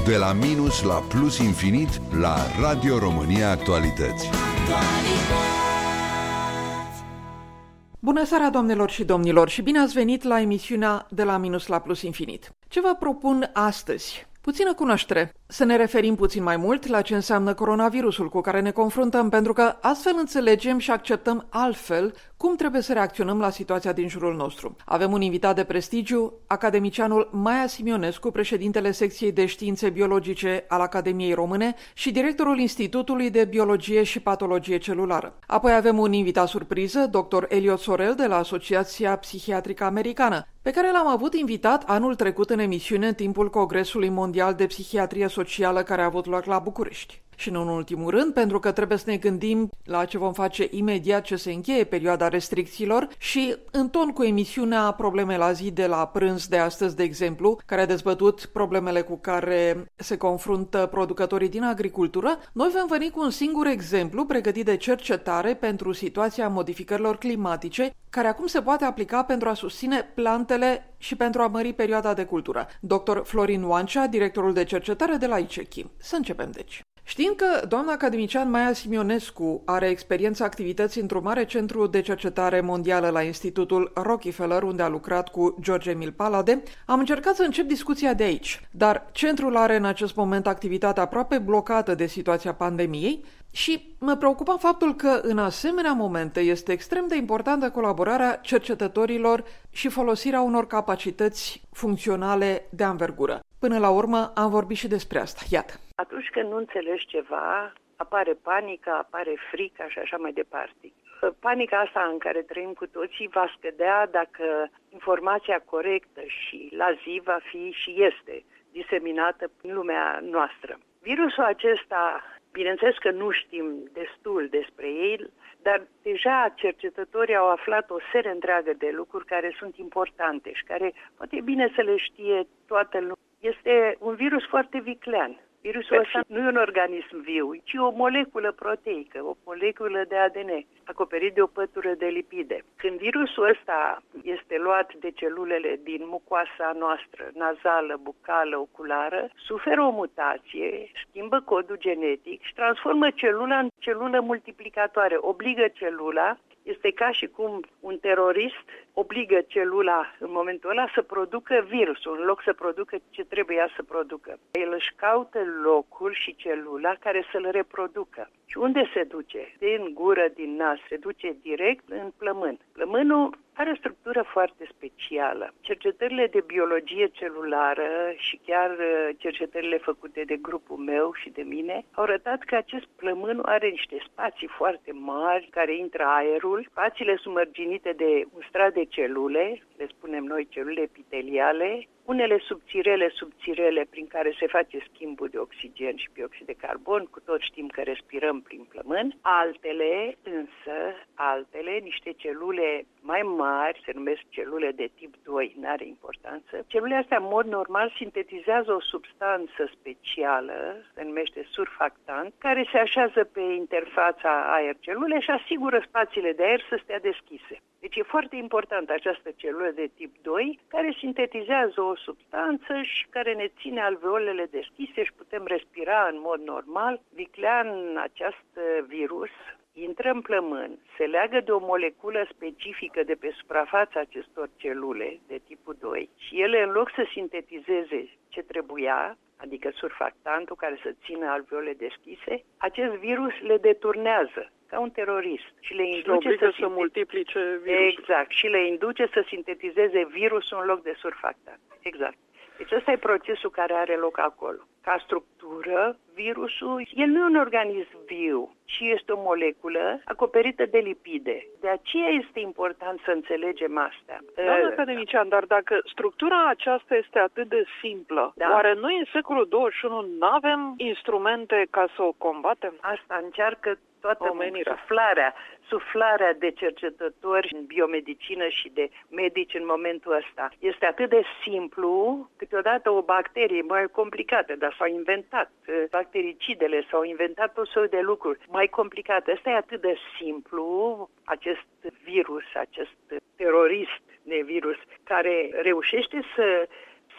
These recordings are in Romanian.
De la minus la plus infinit la Radio România Actualități. Bună seara, doamnelor și domnilor, și bine ați venit la emisiunea De la minus la plus infinit. Ce vă propun astăzi? Puțină cunoaștere. Să ne referim puțin mai mult la ce înseamnă coronavirusul cu care ne confruntăm, pentru că astfel înțelegem și acceptăm altfel cum trebuie să reacționăm la situația din jurul nostru. Avem un invitat de prestigiu, academicianul Maia Simionescu, președintele secției de științe biologice al Academiei Române și directorul Institutului de Biologie și Patologie Celulară. Apoi avem un invitat surpriză, dr. Eliot Sorel de la Asociația Psihiatrică Americană, pe care l-am avut invitat anul trecut în emisiune în timpul Congresului Mondial de Psihiatrie Socială care a avut loc la București. Și nu în ultimul rând, pentru că trebuie să ne gândim la ce vom face imediat ce se încheie perioada restricțiilor și în ton cu emisiunea Probleme la zi de la prânz de astăzi, de exemplu, care a dezbătut problemele cu care se confruntă producătorii din agricultură, noi vom veni cu un singur exemplu pregătit de cercetare pentru situația modificărilor climatice, care acum se poate aplica pentru a susține plantele și pentru a mări perioada de cultură. Dr. Florin Oancea, directorul de cercetare de la ICECHI. Să începem, deci. Știind că doamna academician Maia Simionescu are experiența activității într-un mare centru de cercetare mondială la Institutul Rockefeller, unde a lucrat cu George Emil Palade, am încercat să încep discuția de aici. Dar centrul are în acest moment activitatea aproape blocată de situația pandemiei și mă preocupa faptul că în asemenea momente este extrem de importantă colaborarea cercetătorilor și folosirea unor capacități funcționale de anvergură. Până la urmă am vorbit și despre asta. Iată. Atunci când nu înțelegi ceva, apare panica, apare frica și așa mai departe. Panica asta în care trăim cu toții va scădea dacă informația corectă și la zi va fi și este diseminată în lumea noastră. Virusul acesta, bineînțeles că nu știm destul despre el, dar deja cercetătorii au aflat o serie întreagă de lucruri care sunt importante și care poate e bine să le știe toată lumea. Este un virus foarte viclean. Virusul ăsta nu e un organism viu, ci o moleculă proteică, o moleculă de ADN, acoperit de o pătură de lipide. Când virusul ăsta este luat de celulele din mucoasa noastră, nazală, bucală, oculară, suferă o mutație, schimbă codul genetic și transformă celula în celulă multiplicatoare, obligă celula. Este ca și cum un terorist obligă celula în momentul ăla să producă virusul, în loc să producă ce trebuia să producă. El își caută locul și celula care să-l reproducă. Și unde se duce? Din gură, din nas, se duce direct în plămân. Plămânul are o structură foarte specială. Cercetările de biologie celulară și chiar cercetările făcute de grupul meu și de mine au arătat că acest plămân are niște spații foarte mari care intră aerul. Spațiile sunt mărginite de un strat de celule, le spunem noi celule epiteliale, unele subțirele prin care se face schimbul de oxigen și bioxid de carbon, cu tot știm că respirăm prin plămân. Altele, niște celule mai mari, se numesc celule de tip 2, n-are importanță. Celulele astea, în mod normal, sintetizează o substanță specială, se numește surfactant, care se așează pe interfața aer-celule și asigură spațiile de aer să stea deschise. Deci e foarte importantă această celulă de tip 2, care sintetizează o substanță și care ne ține alveolele deschise și putem respira în mod normal. Viclean, acest virus intră în plămân, se leagă de o moleculă specifică de pe suprafața acestor celule de tipul 2 și ele, în loc să sintetizeze ce trebuia, adică surfactantul care să țină alveole deschise, acest virus le deturnează ca un terorist și le induce să multiplice virusul. Exact, și le induce să sintetizeze virusul în loc de surfactant. Exact. Deci ăsta e procesul care are loc acolo. Ca structură, virusul, el nu e un organism viu, ci este o moleculă acoperită de lipide. De aceea este important să înțelegem astea. Doamna academician, dar dacă structura aceasta este atât de simplă, oare noi în secolul 21 nu avem instrumente ca să o combatem? Asta încearcă toată omenirea. Suflarea de cercetători în biomedicină și de medici în momentul ăsta. Este atât de simplu, câteodată o bacterie mai complicată, dar s-au inventat bactericidele, s-au inventat tot soiul de lucruri mai complicate. Asta e atât de simplu, acest virus, acest terorist de virus, care reușește să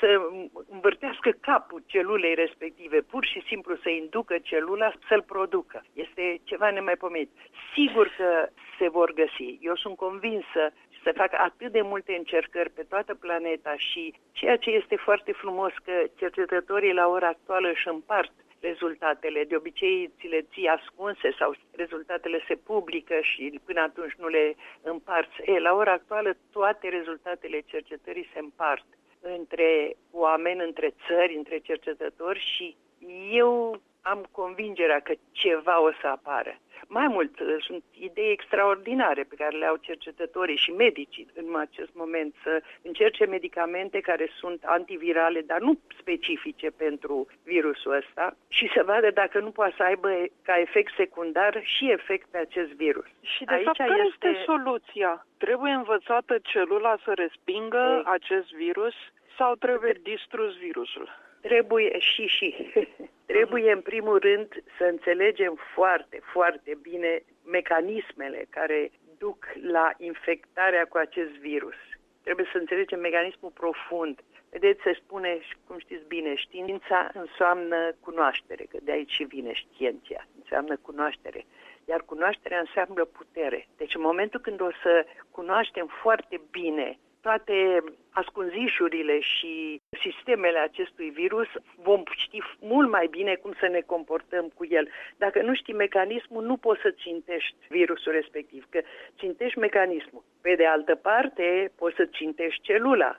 să învârtească capul celulei respective, pur și simplu să inducă celula să-l producă. Este ceva nemaipomenit. Sigur că se vor găsi. Eu sunt convinsă să fac atât de multe încercări pe toată planeta și ceea ce este foarte frumos că cercetătorii la ora actuală își împart rezultatele. De obicei ți le ții ascunse sau rezultatele se publică și până atunci nu le împarți. La ora actuală toate rezultatele cercetării se împart între oameni, între țări, între cercetători și eu am convingerea că ceva o să apară. Mai mult, sunt idei extraordinare pe care le au cercetătorii și medicii în acest moment să încerce medicamente care sunt antivirale, dar nu specifice pentru virusul ăsta și să vadă dacă nu poate să aibă ca efect secundar și efect pe acest virus. Și de fapt, care este soluția? Trebuie învățată celula să respingă acest virus sau trebuie distrus virusul? Trebuie și. Trebuie, în primul rând, să înțelegem foarte, foarte bine mecanismele care duc la infectarea cu acest virus. Trebuie să înțelegem mecanismul profund. Vedeți, se spune, cum știți bine, știința înseamnă cunoaștere, că de aici și vine știința, înseamnă cunoaștere. Iar cunoașterea înseamnă putere. Deci în momentul când o să cunoaștem foarte bine toate ascunzișurile și sistemele acestui virus, vom ști mult mai bine cum să ne comportăm cu el. Dacă nu știi mecanismul, nu poți să țintești virusul respectiv, că țintești mecanismul. Pe de altă parte, poți să țintești celula,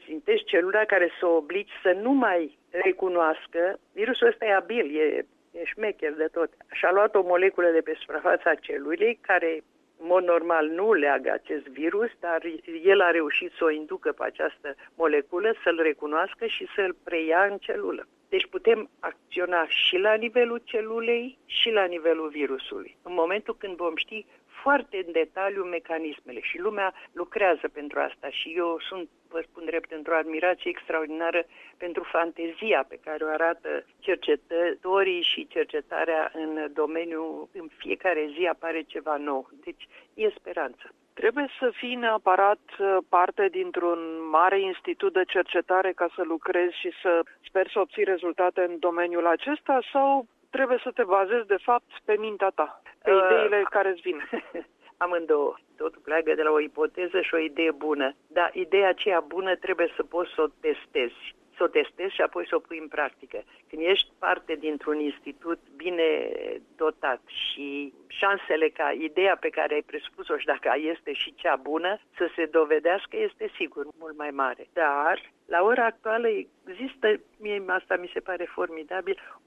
care să o obligi să nu mai recunoască. Virusul ăsta e abil, e șmecher de tot. Și-a luat o moleculă de pe suprafața celulei care în mod normal nu leagă acest virus, dar el a reușit să o inducă pe această moleculă, să-l recunoască și să-l preia în celulă. Deci putem acționa și la nivelul celulei și la nivelul virusului. În momentul când vom ști foarte în detaliu mecanismele și lumea lucrează pentru asta și eu sunt, vă spun drept, într-o admirație extraordinară pentru fantezia pe care o arată cercetătorii și cercetarea în domeniu. În fiecare zi apare ceva nou. Deci e speranță. Trebuie să fii neapărat parte dintr-un mare institut de cercetare ca să lucrezi și să speri să obții rezultate în domeniul acesta sau trebuie să te bazezi, de fapt, pe mintea ta, pe ideile care îți vin? Amândouă. Totul pleacă de la o ipoteză și o idee bună. Dar ideea aceea bună trebuie să poți să o testezi. Să o testezi și apoi să o pui în practică. Când ești parte dintr-un institut bine dotat și șansele ca ideea pe care ai presupus-o și dacă este și cea bună, să se dovedească este sigur mult mai mare. Dar, la ora actuală există, mie asta mi se pare formidabil, o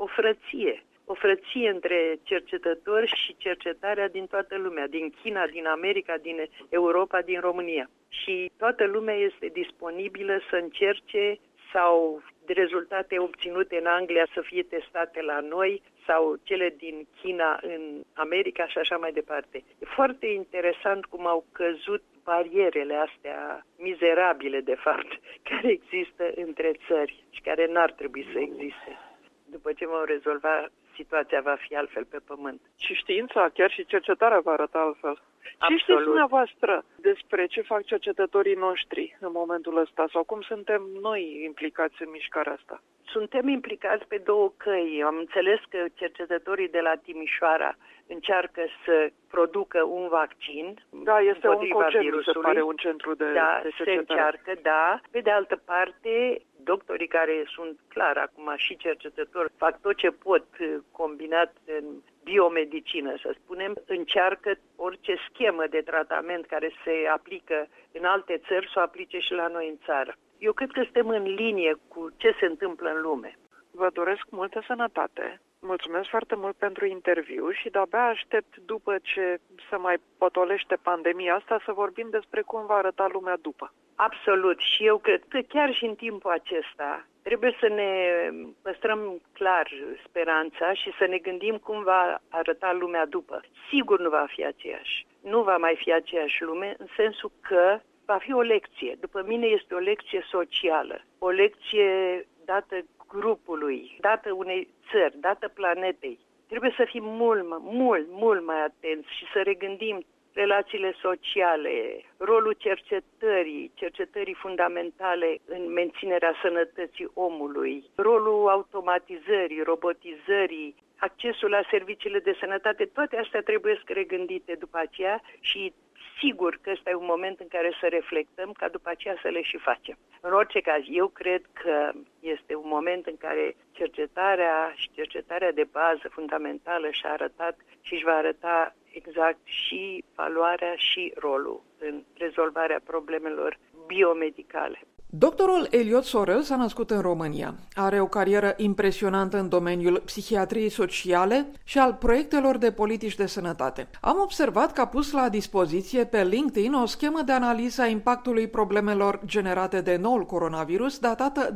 frăție între cercetători și cercetarea din toată lumea, din China, din America, din Europa, din România. Și toată lumea este disponibilă să încerce sau de rezultate obținute în Anglia să fie testate la noi sau cele din China în America și așa mai departe. E foarte interesant cum au căzut barierele astea mizerabile, de fapt, care există între țări și care n-ar trebui să existe. După ce vom rezolva, situația va fi altfel pe pământ. Și știința, chiar și cercetarea va arăta altfel. Absolut. Ce știți dumneavoastră despre ce fac cercetătorii noștri în momentul ăsta sau cum suntem noi implicați în mișcarea asta? Suntem implicați pe două căi. Am înțeles că cercetătorii de la Timișoara încearcă să producă un vaccin. Da, este un concept, virusului. Se pare un centru de cercetare. Se încearcă, da. Pe de altă parte, doctorii care sunt clar acum și cercetători, fac tot ce pot combinat în biomedicină, să spunem, încearcă orice schemă de tratament care se aplică în alte țări să o aplice și la noi în țară. Eu cred că suntem în linie cu ce se întâmplă în lume. Vă doresc multă sănătate. Mulțumesc foarte mult pentru interviu și de-abia aștept după ce se mai potolește pandemia asta să vorbim despre cum va arăta lumea după. Absolut. Și eu cred că chiar și în timpul acesta trebuie să ne păstrăm clar speranța și să ne gândim cum va arăta lumea după. Sigur nu va fi aceeași. Nu va mai fi aceeași lume în sensul că va fi o lecție. După mine este o lecție socială. O lecție dată grupului, dată unei țări, dată planetei. Trebuie să fim mult mai atenți și să regândim relațiile sociale, rolul cercetării fundamentale în menținerea sănătății omului, rolul automatizării, robotizării, accesul la serviciile de sănătate, toate astea trebuie regândite după aceea și sigur că ăsta e un moment în care să reflectăm ca după aceea să le și facem. În orice caz, eu cred că este un moment în care cercetarea de bază fundamentală și-a arătat și își va arăta exact și valoarea și rolul în rezolvarea problemelor biomedicale. Doctorul Eliot Sorel s-a născut în România. Are o carieră impresionantă în domeniul psihiatriei sociale și al proiectelor de politici de sănătate. Am observat că a pus la dispoziție pe LinkedIn o schemă de analiză a impactului problemelor generate de noul coronavirus datată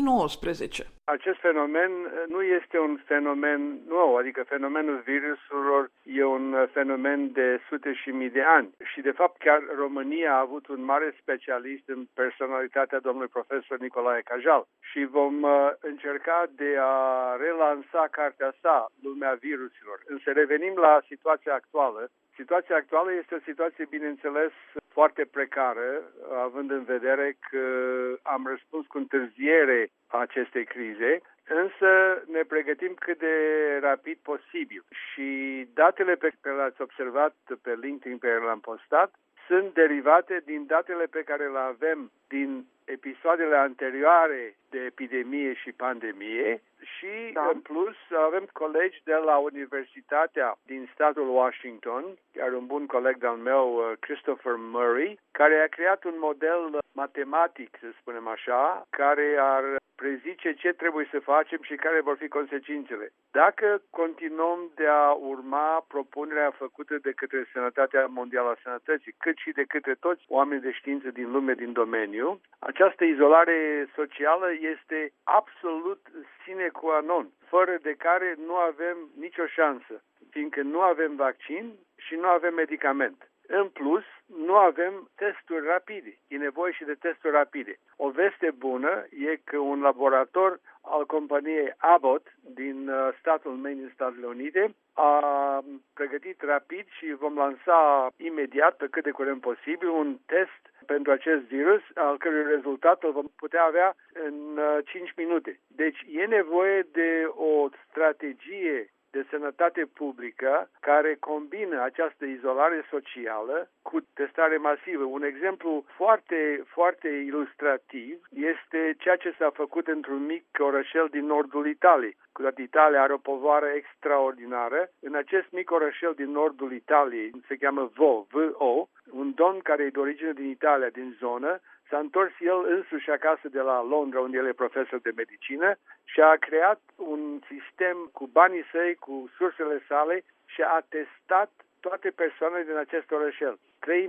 2019. Acest fenomen nu este un fenomen nou, adică fenomenul virusurilor e un fenomen de sute și mii de ani. Și de fapt chiar România a avut un mare specialist în personalitatea domnului profesor Nicolae Cajal și vom încerca de a relansa cartea sa, Lumea virusilor. Însă revenim la situația actuală. Situația actuală este o situație, bineînțeles, foarte precară, având în vedere că am răspuns cu întârziere acestei crize, însă ne pregătim cât de rapid posibil. Și datele pe care le-ați observat pe LinkedIn, pe care le-am postat, sunt derivate din datele pe care le avem din episoadele anterioare de epidemie și pandemie și, în plus, avem colegi de la Universitatea din statul Washington, chiar un bun coleg de-al meu, Christopher Murray, care a creat un model matematic, să spunem așa, care ar prezice ce trebuie să facem și care vor fi consecințele. Dacă continuăm de a urma propunerea făcută de către Sănătatea Mondială a Sănătății, cât și de către toți oamenii de știință din lume, din domeniu, această izolare socială este absolut sine qua non, fără de care nu avem nicio șansă, fiindcă nu avem vaccin și nu avem medicament. În plus, nu avem testuri rapide. E nevoie și de testuri rapide. O veste bună e că un laborator al companiei Abbott din statul Maine, în Statele Unite, a pregătit rapid și vom lansa imediat, pe cât de curând posibil, un test pentru acest virus, al cărui rezultat îl vom putea avea în 5 minute. Deci e nevoie de o strategie de sănătate publică care combină această izolare socială cu testare masivă. Un exemplu foarte, foarte ilustrativ este ceea ce s-a făcut într-un mic orășel din nordul Italiei. Cu toate Italia are o povară extraordinară. În acest mic orășel din nordul Italiei, se cheamă V.O., un domn care e de origine din Italia, din zonă, s-a întors el însuși acasă de la Londra, unde el e profesor de medicină, și a creat un sistem cu banii săi, cu sursele sale și a testat toate persoanele din acest orășel.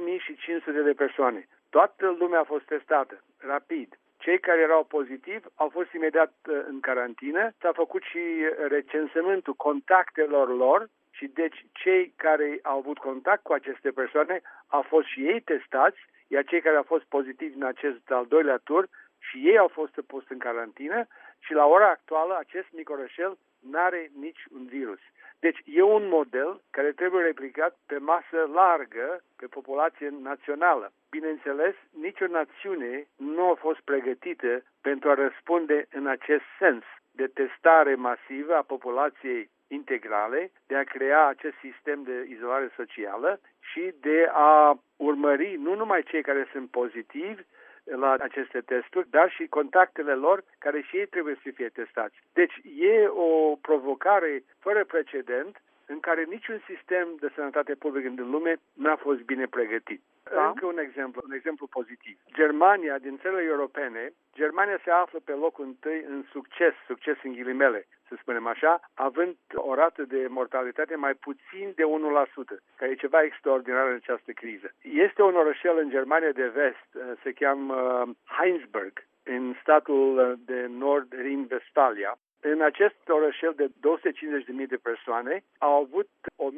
3500 de persoane. Toată lumea a fost testată, rapid. Cei care erau pozitivi au fost imediat în carantină. S-a făcut și recensământul contactelor lor și deci cei care au avut contact cu aceste persoane au fost și ei testați, iar cei care au fost pozitivi în acest al doilea tur și ei au fost puși în carantină și la ora actuală acest mic orășel n-are nici un virus. Deci e un model care trebuie replicat pe masă largă, pe populație națională. Bineînțeles, nicio națiune nu a fost pregătită pentru a răspunde în acest sens de testare masivă a populației integrale, de a crea acest sistem de izolare socială și de a urmări nu numai cei care sunt pozitivi la aceste testuri, dar și contactele lor, care și ei trebuie să fie testați. Deci e o provocare fără precedent în care niciun sistem de sănătate publică din lume n-a fost bine pregătit. Da? Încă un exemplu pozitiv. Germania, din țările europene, Germania se află pe locul întâi în succes în ghilimele, să spunem așa, având o rată de mortalitate mai puțin de 1%, care e ceva extraordinar în această criză. Este un orășel în Germania de vest, se cheamă Heinsberg, în statul de Nord Rin-Vestfalia, În acest orășel de 250.000 de persoane au avut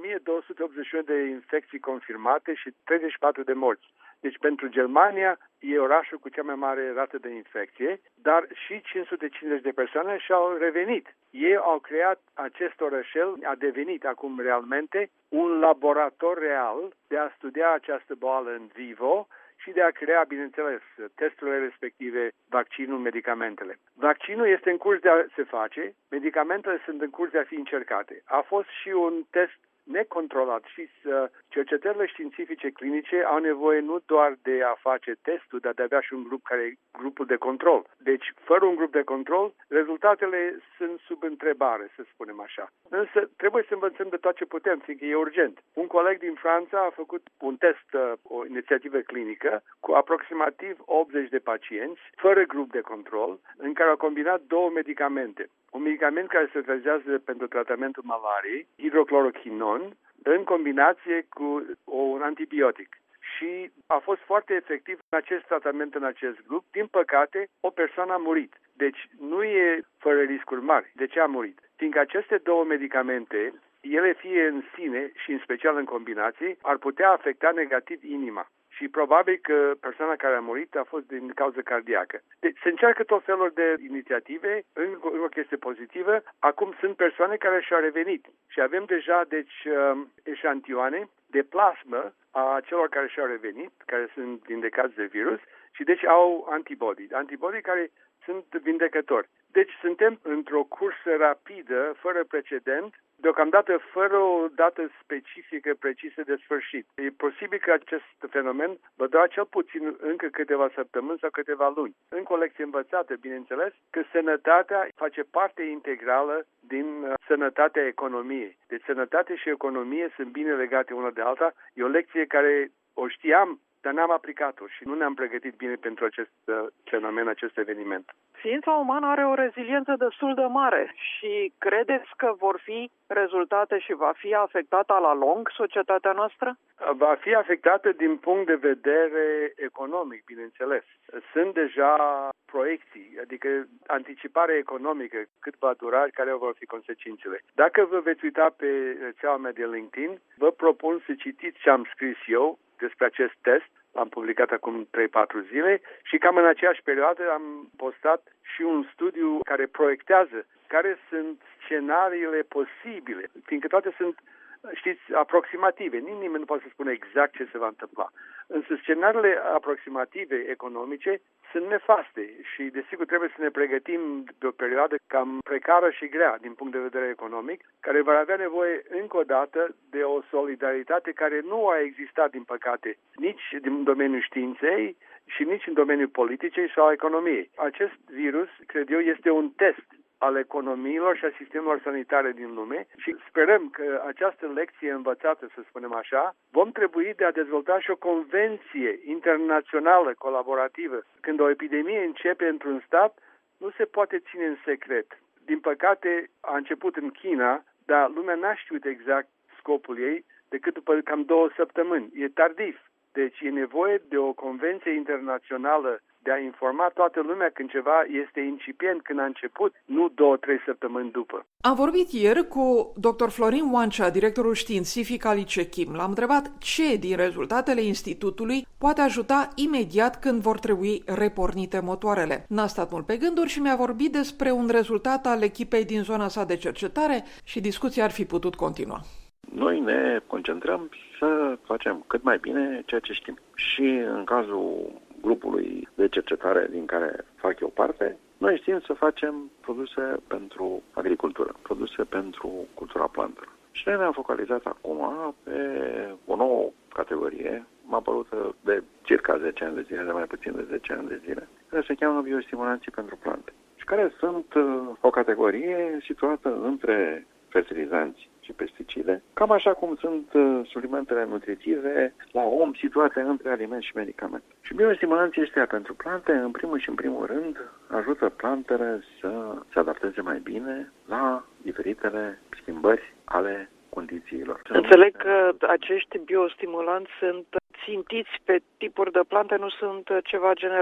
1281 de infecții confirmate și 34 de morți. Deci pentru Germania e orașul cu cea mai mare rată de infecție, dar și 550 de persoane și-au revenit. Ei au creat acest orășel, a devenit acum realmente un laborator real de a studia această boală în vivo și de a crea, bineînțeles, testurile respective, vaccinul, medicamentele. Vaccinul este în curs de a se face, medicamentele sunt în curs de a fi încercate. A fost și un test necontrolat și cercetările științifice clinice au nevoie nu doar de a face testul, dar de a avea și un grup care e grupul de control. Deci, fără un grup de control, rezultatele sunt sub întrebare, să spunem așa. Însă, trebuie să învățăm de tot ce putem, fiindcă e urgent. Un coleg din Franța a făcut un test, o inițiativă clinică, cu aproximativ 80 de pacienți, fără grup de control, în care au combinat două medicamente. Un medicament care se utilizează pentru tratamentul malariei, hidroclorochinon, în combinație cu un antibiotic. Și a fost foarte efectiv în acest tratament, în acest grup. Din păcate, o persoană a murit. Deci nu e fără riscuri mari. De ce a murit? Fiindcă aceste două medicamente, ele fie în sine și în special în combinații, ar putea afecta negativ inima. Și probabil că persoana care a murit a fost din cauză cardiacă. Deci se încearcă tot felul de inițiative, în o chestie pozitivă. Acum sunt persoane care și-au revenit și avem deja, deci, eșantioane de plasmă a celor care și-au revenit, care sunt vindecați de virus și deci au antibody care sunt vindecători. Deci suntem într-o cursă rapidă, fără precedent, deocamdată fără o dată specifică, precisă de sfârșit. E posibil că acest fenomen va dura cel puțin încă câteva săptămâni sau câteva luni. În colecție învățată, bineînțeles, că sănătatea face parte integrală din sănătatea economiei. Deci sănătate și economie sunt bine legate una de alta. E o lecție care o știam, dar n-am aplicat-o și nu ne-am pregătit bine pentru acest fenomen, acest eveniment. Ființa umană are o reziliență destul de mare și credeți că vor fi rezultate și va fi afectată la lung societatea noastră? Va fi afectată din punct de vedere economic, bineînțeles. Sunt deja proiecții, adică anticipare economică, cât va dura, care vor fi consecințele. Dacă vă veți uita pe rețeaua mea de LinkedIn, vă propun să citiți ce am scris eu despre acest test. L-am publicat acum 3-4 zile și cam în aceeași perioadă am postat și un studiu care proiectează care sunt scenariile posibile, fiindcă toate sunt, știți, aproximative. Nimeni nu poate să spună exact ce se va întâmpla. Însă scenariile aproximative economice sunt nefaste și, desigur, trebuie să ne pregătim de o perioadă cam precară și grea din punct de vedere economic, care va avea nevoie încă o dată de o solidaritate care nu a existat, din păcate, nici din domeniul științei și nici în domeniul politicii sau a economiei. Acest virus, cred eu, este un test al economiilor și a sistemelor sanitare din lume și sperăm că această lecție învățată, să spunem așa, vom trebui de a dezvolta și o convenție internațională colaborativă. Când o epidemie începe într-un stat, nu se poate ține în secret. Din păcate, a început în China, dar lumea n-a știut exact scopul ei decât după cam 2 săptămâni. E tardiv. Deci e nevoie de o convenție internațională de a informa toată lumea când ceva este incipient, când a început, nu 2-3 săptămâni după. Am vorbit ieri cu dr. Florin Oancea, directorul științific al ICECHIM. L-am întrebat ce din rezultatele institutului poate ajuta imediat când vor trebui repornite motoarele. N-a stat mult pe gânduri și mi-a vorbit despre un rezultat al echipei din zona sa de cercetare și discuția ar fi putut continua. Noi ne concentrăm să facem cât mai bine ceea ce știm. Și în cazul grupului de cercetare din care fac eu parte, noi știm să facem produse pentru agricultură, produse pentru cultura plantelor. Și noi ne-am focalizat acum pe o nouă categorie, apărută de circa 10 ani de zile, de mai puțin de 10 ani de zile, care se cheamă biostimulanții pentru plante. Și care sunt o categorie situată între fertilizanți și pesticide, cam așa cum sunt suplimentele nutritive la om situate între aliment și medicament. Și biostimulanții ăștia pentru plante, în primul și în primul rând, ajută plantele să se adapteze mai bine la diferitele schimbări ale condițiilor. Înțeleg că acești biostimulanți sunt țintiți pe tipuri de plante, nu sunt ceva general.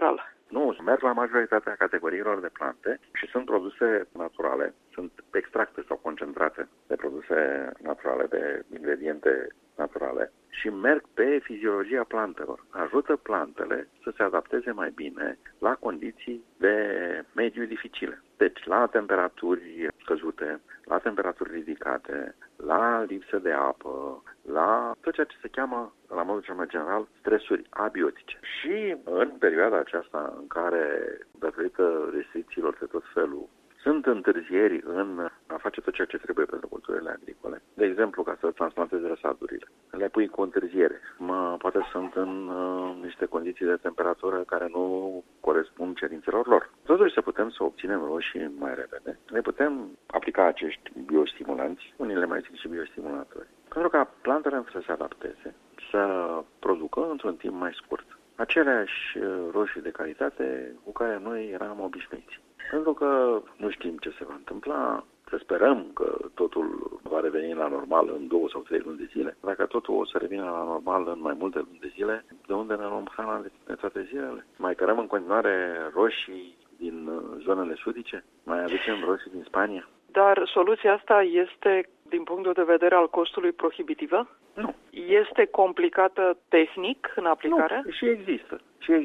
Nu, merg la majoritatea categoriilor de plante și sunt produse naturale, sunt extracte sau concentrate de produse naturale, de ingrediente naturale și merg pe fiziologia plantelor. Ajută plantele să se adapteze mai bine la condiții de mediu dificile. Deci la temperaturi scăzute, la temperaturi ridicate, la lipsă de apă, la tot ceea ce se cheamă, la modul cel mai general, stresuri abiotice. Și în perioada aceasta în care, datorită restricțiilor de tot felul, sunt întârzieri în a face tot ceea ce trebuie pentru culturile agricole. De exemplu, ca să transplantezi răsadurile. Le pui cu întârziere. Poate sunt în niște condiții de temperatură care nu corespund cerințelor lor. Totuși să putem să obținem roșii mai repede. Le putem aplica acești biostimulanți, unii le mai zic și biostimulatori, pentru ca plantele să se adapteze, să producă într-un timp mai scurt aceleași roșii de calitate cu care noi eram obișnuiți. Pentru că nu știm ce se va întâmpla, să sperăm că totul va reveni la normal în 2 sau 3 luni de zile. Dacă totul o să revină la normal în mai multe luni de zile, de unde ne luăm hrana de toate zilele? Mai cărăm în continuare roșii din zonele sudice? Mai aducem roșii din Spania? Dar soluția asta este, din punctul de vedere al costului, prohibitivă? Nu. Este complicată tehnic în aplicare? Nu, și există.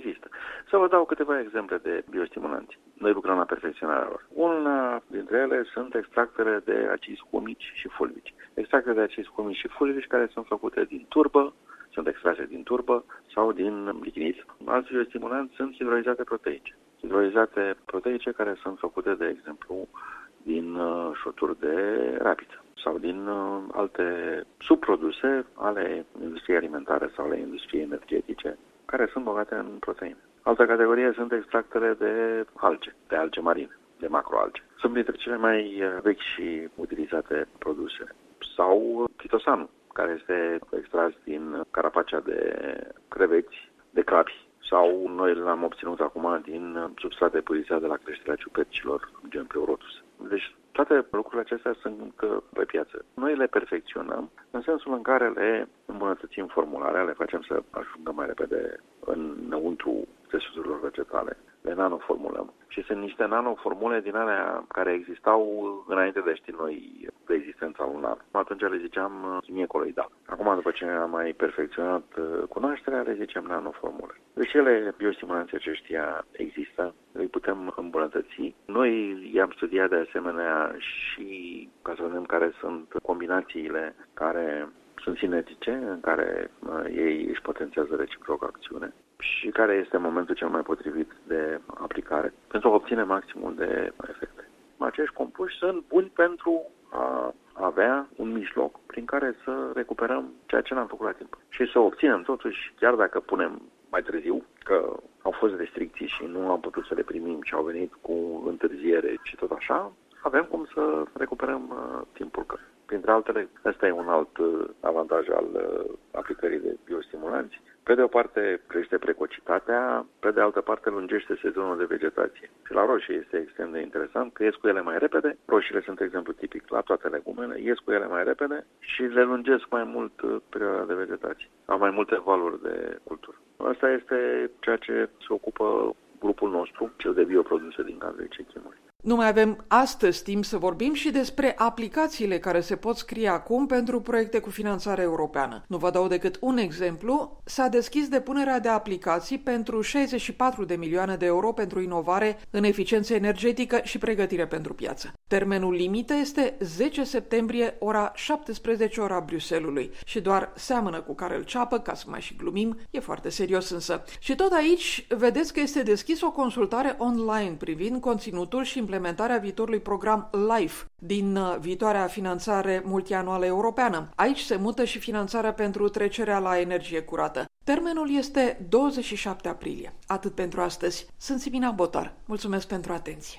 Să vă dau câteva exemple de biostimulanți. Noi lucrăm la perfecționarea lor. Una dintre ele sunt extractele de acizi humici și fulvici. Extractele de acizi humici și fulvici care sunt făcute din turbă, sunt extrase din turbă sau din lignit. Alți biostimulanți sunt hidrolizate proteice. Hidrolizate proteice care sunt făcute, de exemplu, din șuturi de rapiță sau din alte subproduse ale industriei alimentare sau ale industriei energetice, care sunt bogate în proteine. Altă categorie sunt extractele de alge marine, de macroalge. Sunt dintre cele mai vechi și utilizate produse. Sau chitosanul, care este extras din carapacea de creveți, de crapi. Sau noi l-am obținut acum din substrat depurizat de la creșterea ciupercilor, gen Pleurotus. Deci toate lucrurile acestea sunt pe piață. Noi le perfecționăm în sensul în care le îmbunătățim formularea, le facem să ajungă mai repede înăuntru țesuturilor vegetale, le nanoformulăm. Și sunt niște nanoformule din alea care existau înainte de ști noi de existența lunar. Atunci le ziceam chimie coloidală. Acum, după ce am mai perfecționat cunoașterea, le zicem nanoformule. Deci ele, biostimulanții aceștia există, îi putem îmbunătăți. Noi i-am studiat de asemenea și ca să vedem care sunt combinațiile care sunt sinergice, în care ei își potențează reciproc acțiune și care este momentul cel mai potrivit de aplicare pentru a obține maximul de efecte. Acești compuși sunt buni pentru a avea un mijloc prin care să recuperăm ceea ce n-am făcut la timp și să obținem totuși, chiar dacă punem mai târziu, că au fost restricții și nu am putut să le primim și au venit cu întârziere și tot așa, avem cum să recuperăm timpul. Printre altele, ăsta e un alt avantaj al aplicării de biostimulanți. Pe de o parte crește precocitatea, pe de altă parte lungește sezonul de vegetație. Și la roșii este extrem de interesant că ies cu ele mai repede. Roșiile sunt exemplu tipic la toate legumele, ies cu ele mai repede și le lungesc mai mult perioada de vegetație. Au mai multe valuri de cultură. Asta este ceea ce se ocupă grupul nostru, cel de bioproduse din cadrul CECHIM-ului. Nu mai avem astăzi timp să vorbim și despre aplicațiile care se pot scrie acum pentru proiecte cu finanțare europeană. Nu vă dau decât un exemplu. S-a deschis depunerea de aplicații pentru 64 de milioane de euro pentru inovare în eficiență energetică și pregătire pentru piață. Termenul limită este 10 septembrie, ora 17, ora Bruxellesului. Și doar seamănă cu Karel Ceapă, ca să mai și glumim, e foarte serios însă. Și tot aici vedeți că este deschis o consultare online privind conținutul și implementarea viitorului program LIFE din viitoarea finanțare multianuală europeană. Aici se mută și finanțarea pentru trecerea la energie curată. Termenul este 27 aprilie. Atât pentru astăzi. Sunt Simina Botar. Mulțumesc pentru atenție.